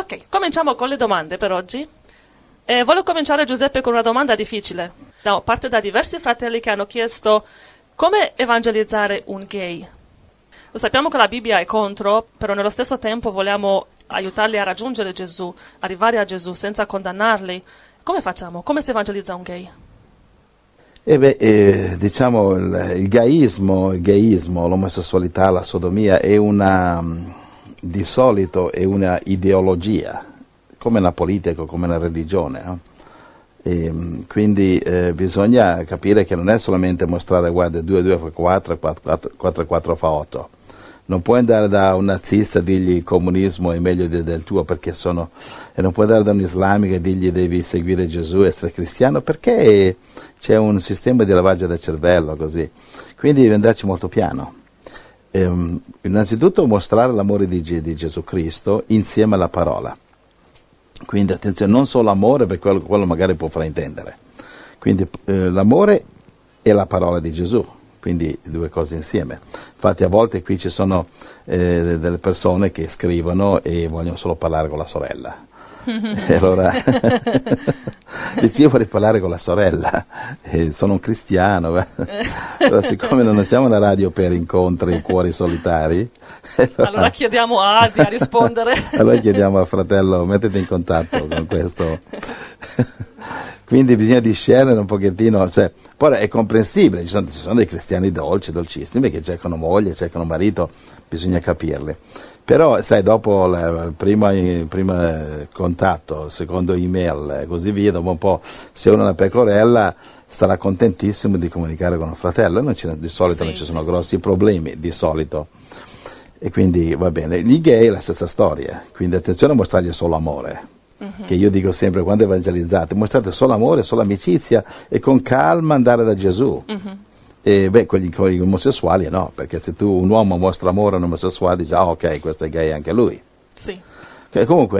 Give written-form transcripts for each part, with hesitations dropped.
Ok, cominciamo con le domande per oggi. Voglio cominciare, Giuseppe, con una domanda difficile. Parte da diversi fratelli che hanno chiesto come evangelizzare un gay. Lo sappiamo che la Bibbia è contro, però nello stesso tempo vogliamo aiutarli a raggiungere Gesù, arrivare a Gesù senza condannarli. Come facciamo? Come si evangelizza un gay? Diciamo il gayismo, l'omosessualità, la sodomia di solito è una ideologia, come nella politica, come nella religione, no? Quindi bisogna capire che non è solamente mostrare, guarda, 2 2 fa 4, 4 4 fa 8. Non puoi andare da un nazista e dirgli il comunismo è meglio del tuo e non puoi andare da un islamico e dirgli devi seguire Gesù e essere cristiano, perché c'è un sistema di lavaggio del cervello così. Quindi devi andarci molto piano. Innanzitutto mostrare l'amore di Gesù Cristo insieme alla parola. Quindi attenzione, non solo amore, perché quello magari può fraintendere. Quindi l'amore e la parola di Gesù. Quindi due cose insieme. Infatti a volte qui ci sono delle persone che scrivono e vogliono solo parlare con la sorella. E allora dici, io vorrei parlare con la sorella, sono un cristiano, però siccome non siamo una radio per incontri in cuori solitari, allora chiediamo a Adi a rispondere. Allora chiediamo al fratello, mettete in contatto con questo. Quindi bisogna discernere un pochettino, poi è comprensibile, ci sono dei cristiani dolcissimi che cercano moglie, cercano marito, bisogna capirli. Però sai, dopo il primo contatto, secondo email e così via, dopo un po', se uno è una pecorella sarà contentissimo di comunicare con un fratello, di solito non ci sono grossi problemi, di solito. E quindi va bene. Gli gay è la stessa storia, quindi attenzione a mostrargli solo amore. Che io dico sempre, quando evangelizzate, mostrate solo amore, solo amicizia e con calma andare da Gesù. E con gli omosessuali no, perché se un uomo mostra amore a un omosessuale dici, ok, questo è gay anche lui. Sì. Comunque,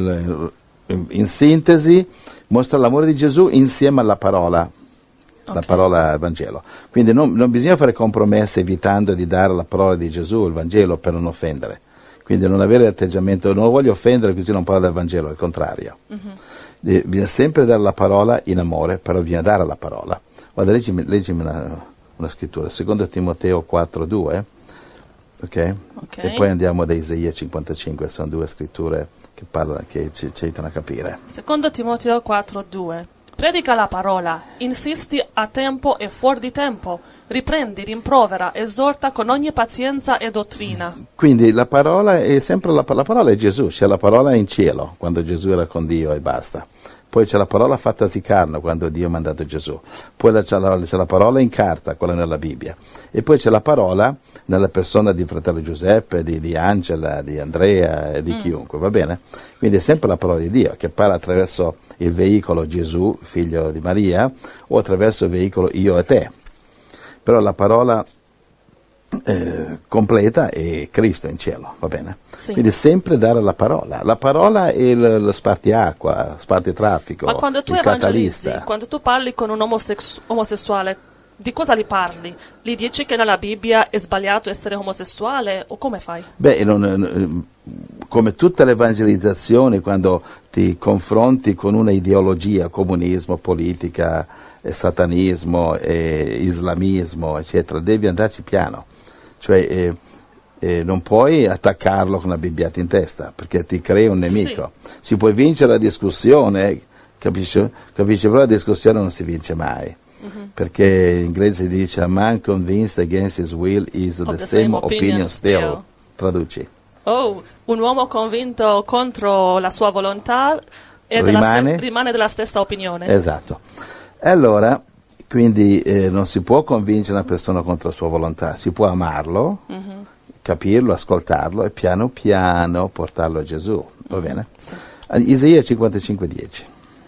in sintesi, mostra l'amore di Gesù insieme alla parola, la parola del Vangelo. Quindi non bisogna fare compromessi evitando di dare la parola di Gesù, il Vangelo, per non offendere. Quindi non avere atteggiamento, non lo voglio offendere così non parlo del Vangelo, al contrario. Bisogna sempre dare la parola in amore, però bisogna dare la parola. Guarda, leggimi una scrittura, 2 Timoteo 4:2, ok? E poi andiamo da Isaia 55, sono 2 scritture che ci aiutano a capire. 2 Timoteo 4:2. Predica la parola, insisti a tempo e fuori di tempo, riprendi, rimprovera, esorta con ogni pazienza e dottrina. Quindi la parola è sempre la parola è Gesù, c'è la parola in cielo, quando Gesù era con Dio e basta. Poi c'è la parola fattasi carne, quando Dio ha mandato Gesù. Poi c'è la parola in carta, quella nella Bibbia. E poi c'è la parola nella persona di fratello Giuseppe, di Angela, di Andrea e di chiunque, va bene? Quindi è sempre la parola di Dio, che parla attraverso il veicolo Gesù, figlio di Maria, o attraverso il veicolo io e te. Però la parola completa è Cristo in cielo, va bene? Sì. Quindi sempre dare la parola. La parola è lo spartiacqua, spartitraffico, Ma quando tu il evangelizzi, catalista. quando tu parli con un omosessuale, di cosa gli parli? Gli dici che nella Bibbia è sbagliato essere omosessuale o come fai? Come tutte le evangelizzazioni, quando ti confronti con una ideologia, comunismo, politica, satanismo, islamismo, eccetera, devi andarci piano. Cioè non puoi attaccarlo con la bibbiata in testa, perché ti crei un nemico. Sì. Si può vincere la discussione, capisci? Però la discussione non si vince mai. Perché in inglese si dice a man convinced against his will is the same opinion still. Traduci. Oh, un uomo convinto contro la sua volontà rimane della stessa opinione. Esatto. E allora, quindi non si può convincere una persona contro la sua volontà, si può amarlo, capirlo, ascoltarlo e piano piano portarlo a Gesù, va bene? Sì. Isaia 55:10.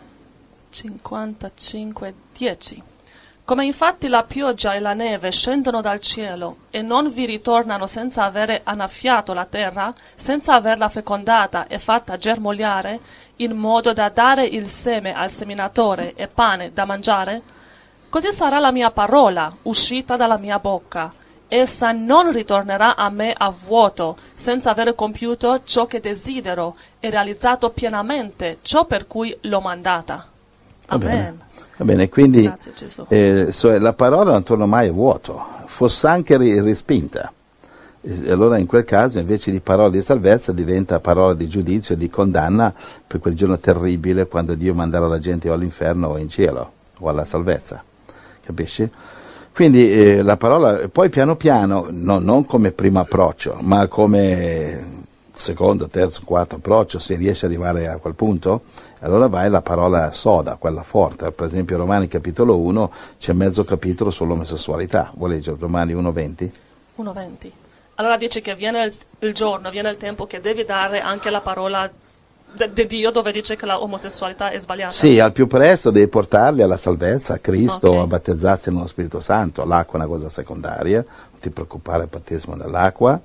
55:10. Come infatti la pioggia e la neve scendono dal cielo e non vi ritornano senza avere annaffiato la terra, senza averla fecondata e fatta germogliare, in modo da dare il seme al seminatore e pane da mangiare, così sarà la mia parola uscita dalla mia bocca. essa non ritornerà a me a vuoto, senza aver compiuto ciò che desidero e realizzato pienamente ciò per cui l'ho mandata. Amen. Va bene, quindi Grazie, Gesù. la parola non torna mai a vuoto, fosse anche respinta. Allora in quel caso invece di parola di salvezza diventa parola di giudizio e di condanna per quel giorno terribile quando Dio manderà la gente o all'inferno o in cielo o alla salvezza, capisci? Quindi la parola poi piano piano, non come primo approccio, ma come secondo, terzo, quarto approccio, se riesce ad arrivare a quel punto, allora vai la parola soda, quella forte. Per esempio Romani capitolo 1 c'è mezzo capitolo sull'omosessualità. Vuoi leggere Romani 1:20? 1:20. Allora dice che viene il giorno, viene il tempo che devi dare anche la parola di Dio dove dice che la omosessualità è sbagliata. Sì, al più presto devi portarli alla salvezza, a Cristo, Ok. a battezzarsi nello Spirito Santo. L'acqua è una cosa secondaria, non ti preoccupare del battesimo nell'acqua.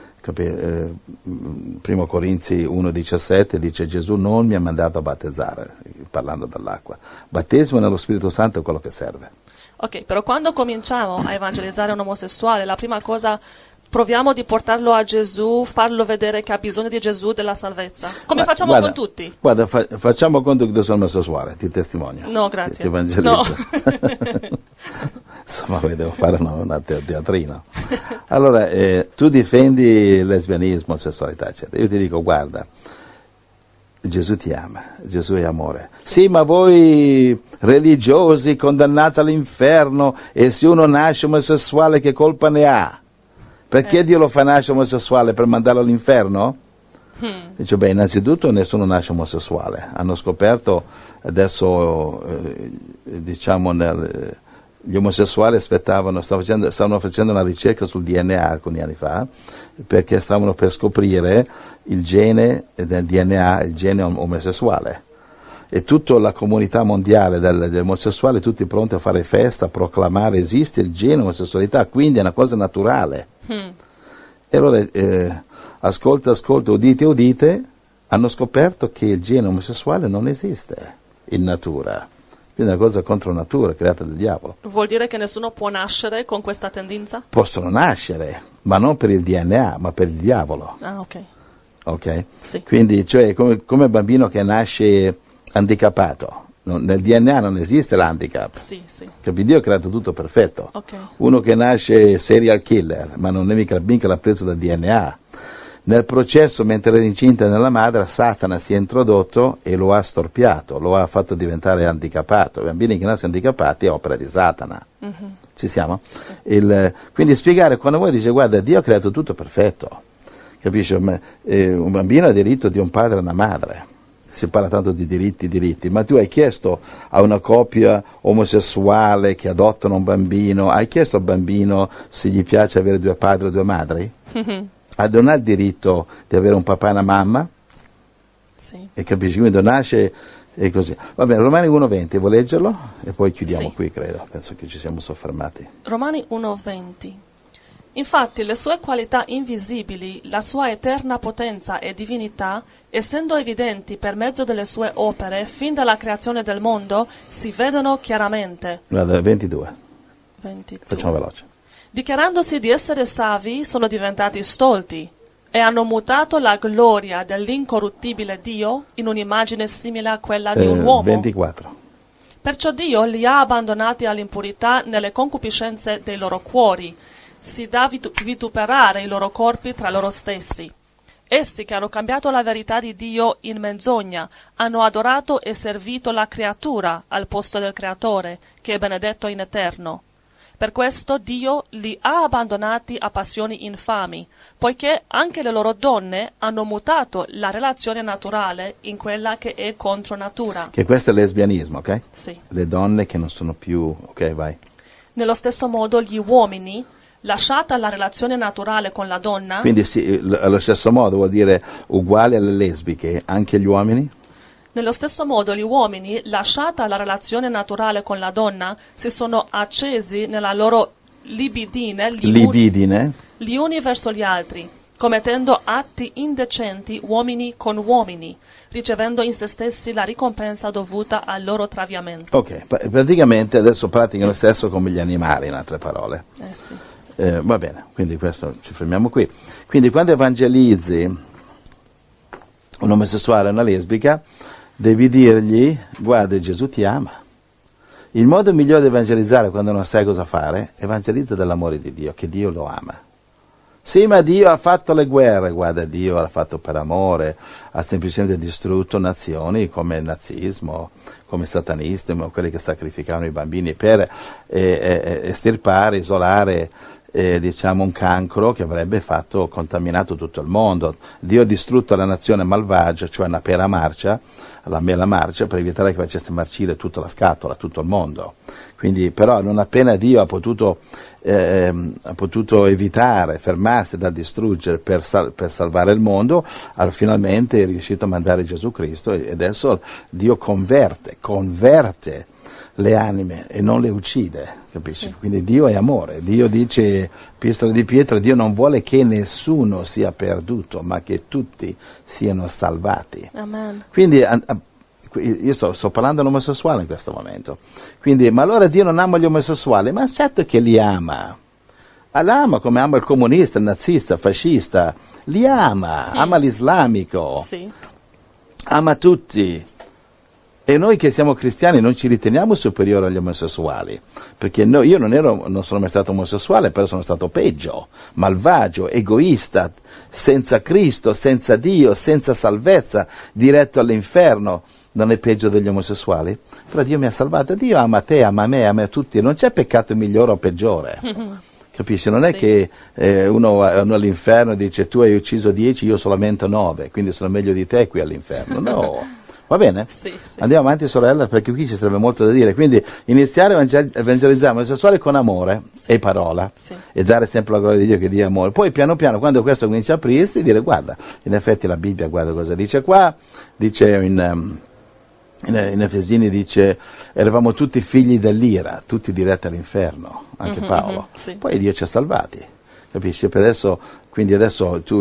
1 Corinzi 1,17 dice Gesù non mi ha mandato a battezzare, parlando dell'acqua. Battesimo nello Spirito Santo è quello che serve. Ok, però quando cominciamo a evangelizzare un omosessuale, la prima cosa proviamo di portarlo a Gesù, farlo vedere che ha bisogno di Gesù, della salvezza. Come facciamo Guarda, con tutti? Guarda, facciamo conto che tu sei omosessuale, ti testimonio. No, grazie. Ti evangelizzo. No. Insomma, devo fare una teatrino. Allora, tu difendi il lesbianismo, sessualità, eccetera. Io ti dico, guarda, Gesù ti ama, Gesù è amore. Sì, ma voi religiosi condannati all'inferno, e se uno nasce omosessuale che colpa ne ha? Perché Dio lo fa nascere omosessuale per mandarlo all'inferno? Dice, beh, innanzitutto nessuno nasce omosessuale. Hanno scoperto adesso, diciamo, gli omosessuali stavano facendo una ricerca sul DNA alcuni anni fa, perché stavano per scoprire il gene del DNA, il gene omosessuale. E tutta la comunità mondiale degli omosessuali, tutti pronti a fare festa, a proclamare esiste il gene omosessualità, quindi è una cosa naturale. E allora, ascolta, udite, hanno scoperto che il gene omosessuale non esiste in natura. Quindi è una cosa contro natura, creata dal diavolo. Vuol dire che nessuno può nascere con questa tendenza? Possono nascere, ma non per il DNA, ma per il diavolo. Ah, ok. Ok? Sì. Quindi, cioè, come bambino che nasce handicappato. Nel DNA non esiste l'handicap. Sì, sì. Capì? Dio ha creato tutto perfetto. Ok. Uno che nasce serial killer, ma non è mica l'ha preso dal DNA. Nel processo, mentre era incinta nella madre, Satana si è introdotto e lo ha storpiato, lo ha fatto diventare handicappato. I bambini che nascono handicappati è opera di Satana. Ci siamo? Sì. Quindi spiegare, quando voi dice guarda, Dio ha creato tutto perfetto. Capisci? Un bambino ha diritto di un padre e una madre. Si parla tanto di diritti, ma tu hai chiesto a una coppia omosessuale che adottano un bambino, hai chiesto al bambino se gli piace avere due padri o due madri? Non ha il diritto di avere un papà e una mamma? Sì. E capisci? Quindi nasce e così. Va bene, Romani 1:20, vuoi leggerlo? E poi chiudiamo Sì. qui, credo. Penso che ci siamo soffermati. Romani 1:20. Infatti le sue qualità invisibili, la sua eterna potenza e divinità, essendo evidenti per mezzo delle sue opere fin dalla creazione del mondo, si vedono chiaramente. Guarda, 22. 22. Facciamo veloce. Dichiarandosi di essere savi, sono diventati stolti e hanno mutato la gloria dell'incorruttibile Dio in un'immagine simile a quella di un uomo. 24. Perciò Dio li ha abbandonati all'impurità nelle concupiscenze dei loro cuori. Si dà vituperare i loro corpi tra loro stessi. Essi che hanno cambiato la verità di Dio in menzogna, hanno adorato e servito la creatura al posto del Creatore, che è benedetto in eterno. Per questo Dio li ha abbandonati a passioni infami, poiché anche le loro donne hanno mutato la relazione naturale in quella che è contro natura. Che questo è lesbianismo, ok? Sì. Le donne che non sono più... Ok, vai. Nello stesso modo gli uomini, lasciata la relazione naturale con la donna... Quindi sì, allo stesso modo vuol dire uguale alle lesbiche, anche gli uomini? Nello stesso modo gli uomini, lasciata la relazione naturale con la donna, si sono accesi nella loro libidine gli uni verso gli altri, commettendo atti indecenti uomini con uomini, ricevendo in se stessi la ricompensa dovuta al loro traviamento. Ok, praticamente adesso praticano il sesso come gli animali, in altre parole. Sì. Va bene, quindi questo ci fermiamo qui. Quindi quando evangelizzi un omosessuale o una lesbica, devi dirgli: guarda, Gesù ti ama. Il modo migliore di evangelizzare quando non sai cosa fare, evangelizza dell'amore di Dio, che Dio lo ama. Sì, ma Dio ha fatto le guerre, guarda, Dio l'ha fatto per amore, ha semplicemente distrutto nazioni come il nazismo, come il satanismo, quelli che sacrificavano i bambini per estirpare, isolare diciamo un cancro che avrebbe contaminato tutto il mondo. Dio ha distrutto la nazione malvagia, cioè una pera marcia, la mela marcia, per evitare che facesse marcire tutta la scatola, tutto il mondo. Quindi, però, non appena Dio ha potuto evitare, fermarsi dal distruggere per salvare il mondo, finalmente è riuscito a mandare Gesù Cristo, e adesso Dio converte le anime e non le uccide, capisci? Sì. Quindi Dio è amore. Dio dice, Epistola di Pietro, Dio non vuole che nessuno sia perduto, ma che tutti siano salvati. Amen. Quindi io sto parlando all'omosessuale in questo momento. Quindi, ma allora Dio non ama gli omosessuali? Ma certo che li ama. L'ama come ama il comunista, il nazista, il fascista. Li ama, ama l'islamico. Sì. Ama tutti. E noi che siamo cristiani non ci riteniamo superiori agli omosessuali, perché io non sono mai stato omosessuale, però sono stato peggio, malvagio, egoista, senza Cristo, senza Dio, senza salvezza, diretto all'inferno. Non è peggio degli omosessuali? Però Dio mi ha salvato. Dio ama te, ama me, ama tutti. Non c'è peccato migliore o peggiore. Capisci? Non è che uno all'inferno dice: tu hai ucciso 10, io solamente 9, quindi sono meglio di te qui all'inferno. No. Va bene? Sì. Andiamo avanti, sorella, perché qui ci sarebbe molto da dire. Quindi iniziare a evangelizzare l'omosessuale con amore e parola, e dare sempre la gloria di Dio, che Dio è amore. Poi piano piano, quando questo comincia a aprirsi, dire: guarda, in effetti la Bibbia, guarda cosa dice qua, dice in Efesini, dice: eravamo tutti figli dell'ira, tutti diretti all'inferno, anche Paolo. Sì. Poi Dio ci ha salvati, capisci? Quindi adesso tu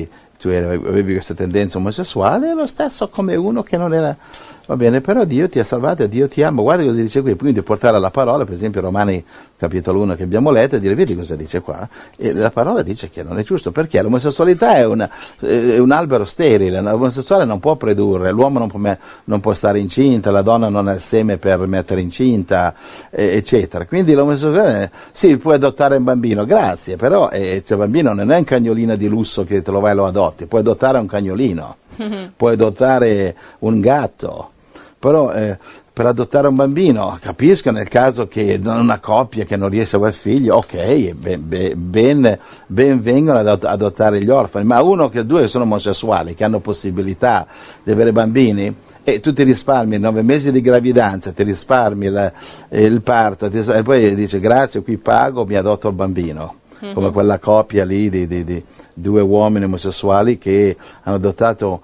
avevi questa tendenza omosessuale, è lo stesso come uno che non era, va bene, però Dio ti ha salvato e Dio ti ama. Guarda cosa dice qui, quindi portare la parola, per esempio Romani capitolo 1 che abbiamo letto, e dire: vedi cosa dice qua, e la parola dice che non è giusto, perché l'omosessualità è un albero sterile, l'omosessuale non può produrre, l'uomo non può stare incinta, la donna non ha il seme per mettere incinta, eccetera. Quindi l'omosessuale, sì, puoi adottare un bambino, grazie, però il bambino non è un cagnolino di lusso che te lo vai e lo adotti, puoi adottare un cagnolino, puoi adottare un gatto, però per adottare un bambino, capisco nel caso che una coppia che non riesce a avere figli, ok, ben vengono ad adottare gli orfani, ma due che sono omosessuali, che hanno possibilità di avere bambini, e tu ti risparmi 9 mesi di gravidanza, ti risparmi il parto, e poi dice: grazie, qui pago, mi adotto il bambino. Come quella coppia lì di 2 uomini omosessuali che hanno adottato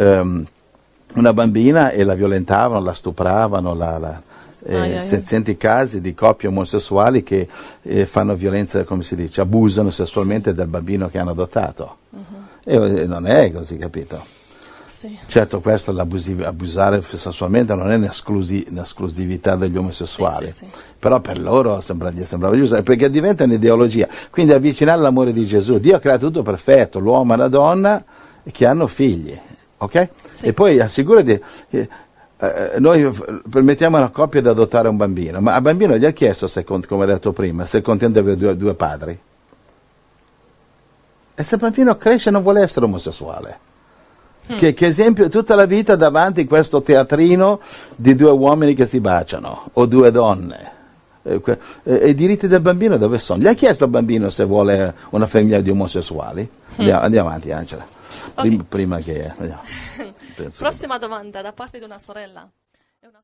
una bambina e la violentavano, la stupravano, senti casi di coppie omosessuali che fanno violenza, come si dice, abusano sessualmente del bambino che hanno adottato. E non è così, capito? Sì. Certo, questo, abusare sessualmente non è un'esclusività degli omosessuali, sì. Però per loro gli sembrava giusto, perché diventa un'ideologia. Quindi avvicinare l'amore di Gesù. Dio ha creato tutto perfetto, l'uomo e la donna che hanno figli, ok? Sì. E poi assicurati che noi permettiamo a una coppia di adottare un bambino, ma al bambino gli ha chiesto, come ho detto prima, se è contento di avere due padri. E se il bambino cresce e non vuole essere omosessuale? Che esempio, tutta la vita davanti a questo teatrino di 2 uomini che si baciano, o 2 donne. E i diritti del bambino dove sono? Gli ha chiesto al bambino se vuole una famiglia di omosessuali? Andiamo avanti, Angela. Okay. Prima che... Prossima domanda da parte di una sorella.